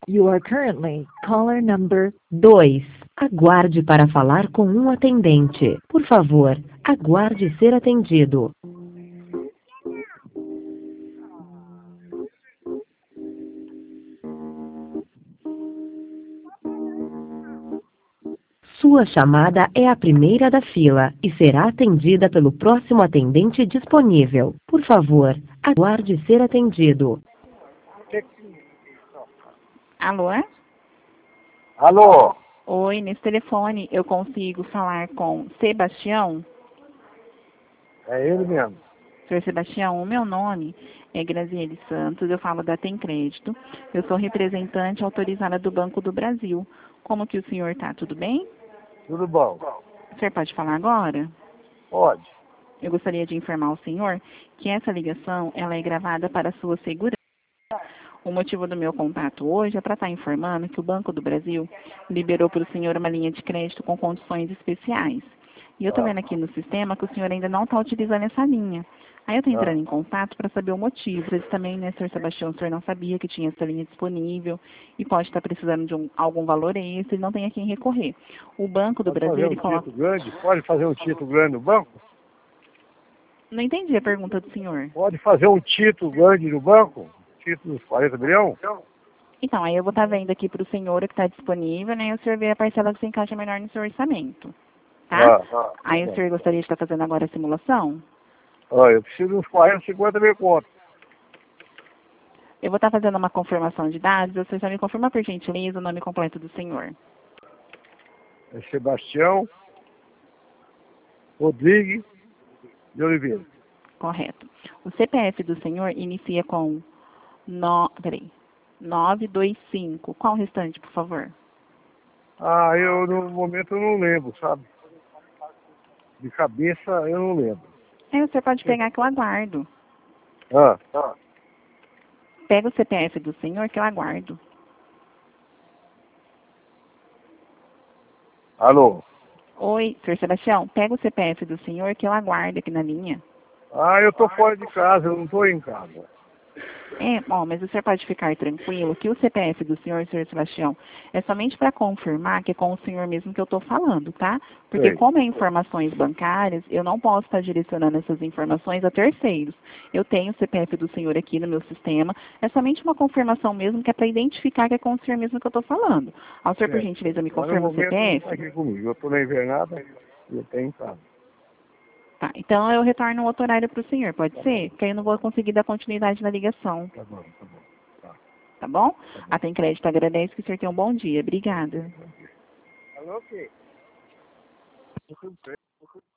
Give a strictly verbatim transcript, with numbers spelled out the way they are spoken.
You are currently caller number dois. Aguarde para falar com um atendente. Por favor, aguarde ser atendido. Sua chamada é a primeira da fila e será atendida pelo próximo atendente disponível. Por favor, aguarde ser atendido. Alô? Alô? Oi, nesse telefone eu consigo falar com Sebastião? É ele mesmo. Senhor Sebastião, o meu nome é Graziele Santos, eu falo da Tem Crédito. Eu sou representante autorizada do Banco do Brasil. Como que o senhor está? Tudo bem? Tudo bom? O senhor pode falar agora? Pode. Eu gostaria de informar o senhor que essa ligação ela é gravada para a sua segurança. O motivo do meu contato hoje é para estar informando que o Banco do Brasil liberou para o senhor uma linha de crédito com condições especiais. E eu estou vendo aqui no sistema que o senhor ainda não está utilizando essa linha. Aí eu estou entrando em contato para saber o motivo. Às vezes também, né, senhor Sebastião, o senhor não sabia que tinha essa linha disponível e pode estar precisando de um, algum valor extra e não tem a quem recorrer. O Banco do Pode Brasil, fazer um ele coloca... título grande? Pode fazer um título grande no banco? Não entendi a pergunta do senhor. Pode fazer um título grande no banco? Título dos quarenta milhões? Então, aí eu vou estar vendo aqui para o senhor o que está disponível, né? E o senhor vê a parcela que se encaixa melhor no seu orçamento. Tá? Ah, ah, Aí tá o senhor gostaria de estar fazendo agora a simulação? Ah, eu preciso de uns quarenta, cinquenta mil contos. Eu vou estar fazendo uma confirmação de dados. O senhor só me confirma, por gentileza, o nome completo do senhor. É Sebastião Rodrigues de Oliveira. Correto. O C P F do senhor inicia com no... Peraí. nove dois cinco. Qual o restante, por favor? Ah, eu no momento eu não lembro, sabe? De cabeça eu não lembro. Aí o senhor pode pegar que eu aguardo. Ah, ah. Pega o C P F do senhor que eu aguardo. Alô? Oi, senhor Sebastião, pega o C P F do senhor que eu aguardo aqui na linha. Ah, eu tô fora de casa, eu não tô em casa. É, bom, mas o senhor pode ficar tranquilo que o C P F do senhor, senhor Sebastião, é somente para confirmar que é com o senhor mesmo que eu estou falando, tá? Porque Sei. como é informações bancárias, eu não posso estar direcionando essas informações a terceiros. Eu tenho o C P F do senhor aqui no meu sistema, é somente uma confirmação mesmo que é para identificar que é com o senhor mesmo que eu estou falando. Ao senhor, por Certo. gentileza, me Mas no confirma o momento não tá C P F? aqui comigo. Eu tô na invernada e eu tenho em casa. Tá, então eu retorno outro horário para o senhor, pode Tá ser? bom. Porque aí eu não vou conseguir dar continuidade na ligação, Tá bom, tá bom. Tá, tá bom? tá bom. A Tem Crédito agradece que o senhor tenha um bom dia. Obrigada. Alô, o quê?